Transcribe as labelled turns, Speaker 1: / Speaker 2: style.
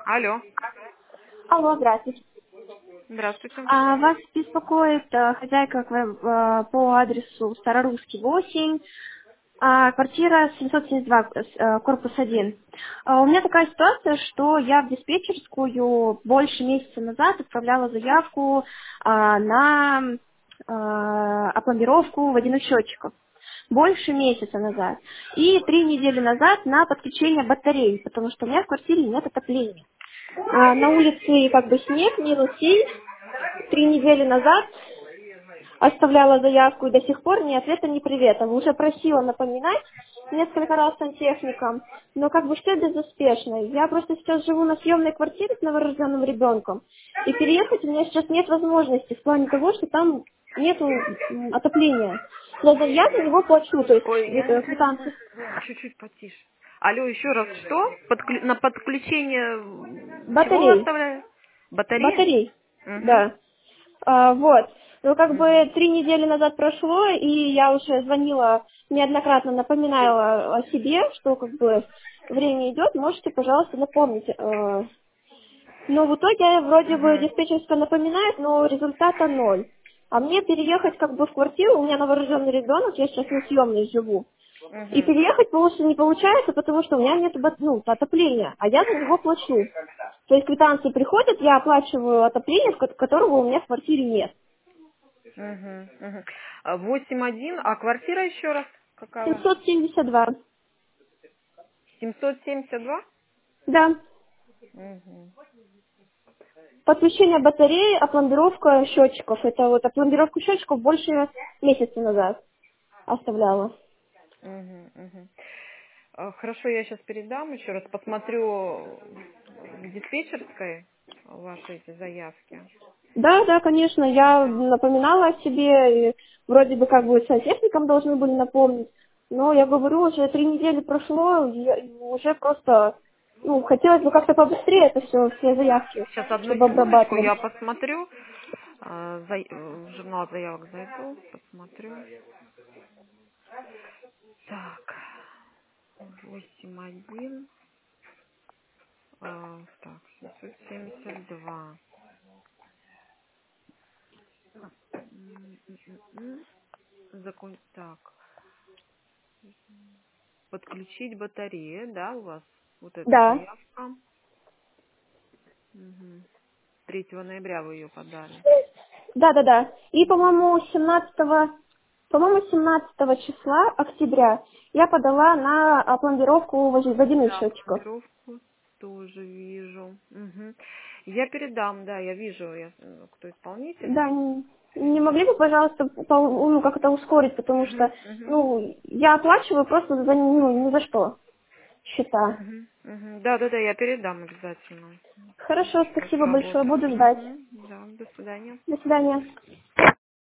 Speaker 1: Алло,
Speaker 2: Алло, здравствуйте.
Speaker 1: здравствуйте.
Speaker 2: Вас беспокоит хозяйка по адресу Старорусский 8, квартира 772, корпус 1. У меня такая ситуация, что я в диспетчерскую больше месяца назад отправляла заявку на опломбировку водяных счетчиков. Больше месяца назад. И 3 недели назад на подключение батарей, потому что у меня в квартире нет отопления. На улице как бы снег, -7. 3 недели назад оставляла заявку и до сих пор ни ответа, ни привета. Уже просила напоминать несколько раз сантехникам, но как бы все безуспешно. Я просто сейчас живу на съемной квартире с новорожденным ребенком, и переехать у меня сейчас нет возможности в плане того, что там нету отопления. Но я за него плачу, то есть
Speaker 1: Ой, я не понимаю.
Speaker 2: квитанции.
Speaker 1: Чуть-чуть потише. Алло, еще раз, что? На подключение чего вы
Speaker 2: Батарей.
Speaker 1: оставляете? Батареи?
Speaker 2: Батарей,
Speaker 1: Угу.
Speaker 2: да. Вот. Ну, как
Speaker 1: Угу.
Speaker 2: бы 3 недели назад прошло, и я уже звонила неоднократно, напоминала о себе, что как бы время идет, можете, пожалуйста, напомнить. Но в итоге вроде бы
Speaker 1: Угу.
Speaker 2: диспетчерская напоминает, но результата ноль. А мне переехать как бы в квартиру, у меня новорожденный ребенок, я сейчас на съемной живу. И
Speaker 1: Угу.
Speaker 2: переехать просто не получается, потому что у меня нет отопления, а я за него плачу. То есть квитанции приходят, я оплачиваю отопление, которого у меня в квартире нет.
Speaker 1: Угу. Угу. 8.1, а квартира еще раз какая?
Speaker 2: 772.
Speaker 1: 772?
Speaker 2: Да.
Speaker 1: Угу.
Speaker 2: Подключение батареи, опломбировка счетчиков. Это вот опломбировку счетчиков больше месяца назад оставляла.
Speaker 1: Угу. Угу. Хорошо, я сейчас передам еще раз, посмотрю в диспетчерской ваши эти заявки.
Speaker 2: Да, да, конечно, я напоминала о себе, и вроде бы как бы сантехникам должны были напомнить, но я говорю, уже 3 недели прошло, и уже просто, хотелось бы как-то побыстрее это все заявки,
Speaker 1: Сейчас одну
Speaker 2: чтобы
Speaker 1: секундочку,
Speaker 2: обрабатывали.
Speaker 1: я посмотрю. В журнал заявок зайду, посмотрю. Так, 8.1. Так, 772. М. Так, подключить батареи, да, у вас? Вот эта
Speaker 2: Да,
Speaker 1: заявка. Мгм. 3 ноября вы ее подали.
Speaker 2: да, да, да. И, по-моему, 17 числа октября я подала на опломбировку водяных
Speaker 1: Да,
Speaker 2: счетчиков.
Speaker 1: планировку тоже вижу. Мгм. Я передам, да, я вижу, кто исполнитель.
Speaker 2: Да, не могли бы, пожалуйста, как это ускорить, потому
Speaker 1: Мгм,
Speaker 2: что,
Speaker 1: мгм,
Speaker 2: я оплачиваю просто за, ни за что счета.
Speaker 1: мгм, мгм. Да, да, да, я передам обязательно.
Speaker 2: Хорошо,
Speaker 1: Сейчас
Speaker 2: спасибо большое,
Speaker 1: работаю.
Speaker 2: буду ждать.
Speaker 1: Мгм. Да, до свидания.
Speaker 2: До свидания.